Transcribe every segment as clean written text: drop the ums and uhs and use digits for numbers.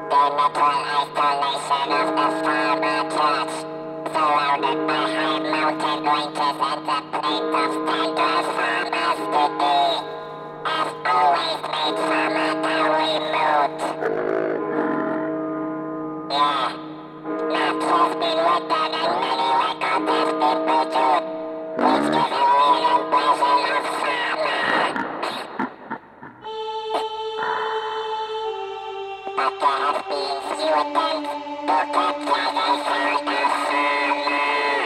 Mutual isolation of the farmer church, surrounded by high mountain ranges and the plains of tender farmers today, has always made farmer dowry moot. Yeah, maps has been written and many records have been produced, which give a real impression of farmer. But there have been few attempts to capture the sound of farmer.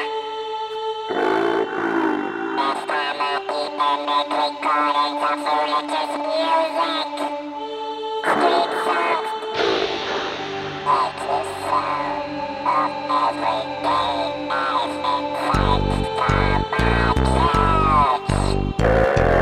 The farmer people make recordings of religious music, street songs, like the sound of everyday life inside farmer church.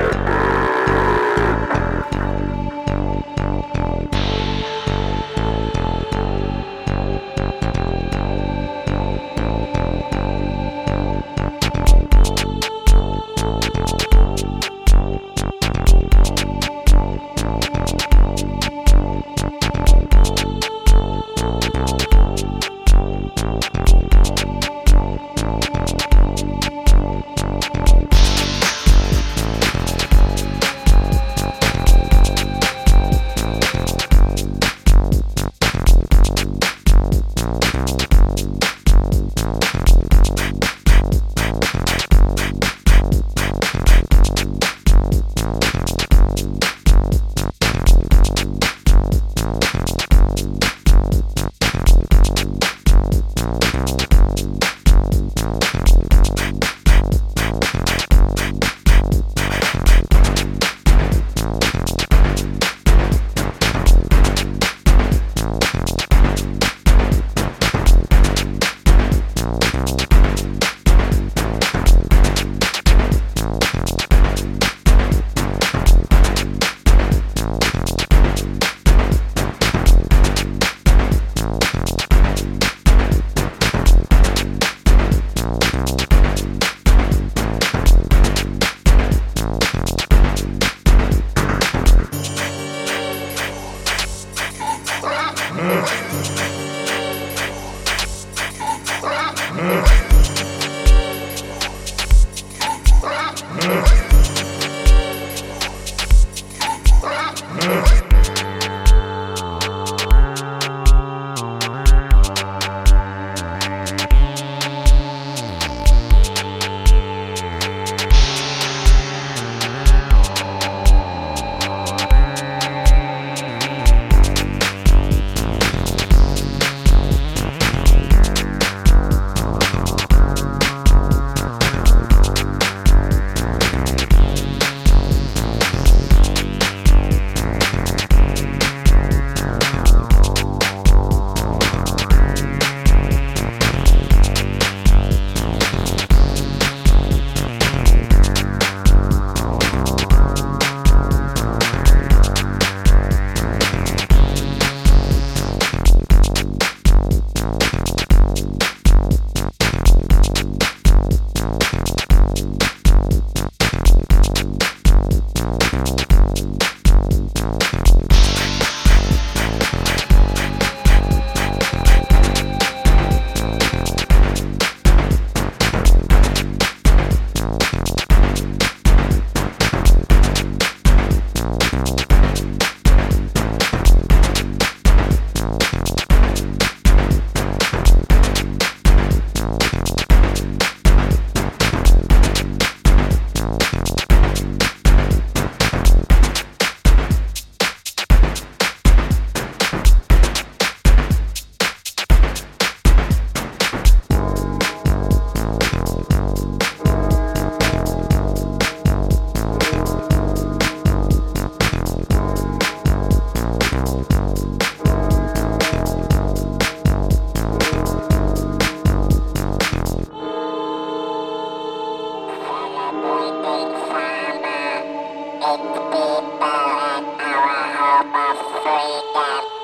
It's people and our hope of freedom.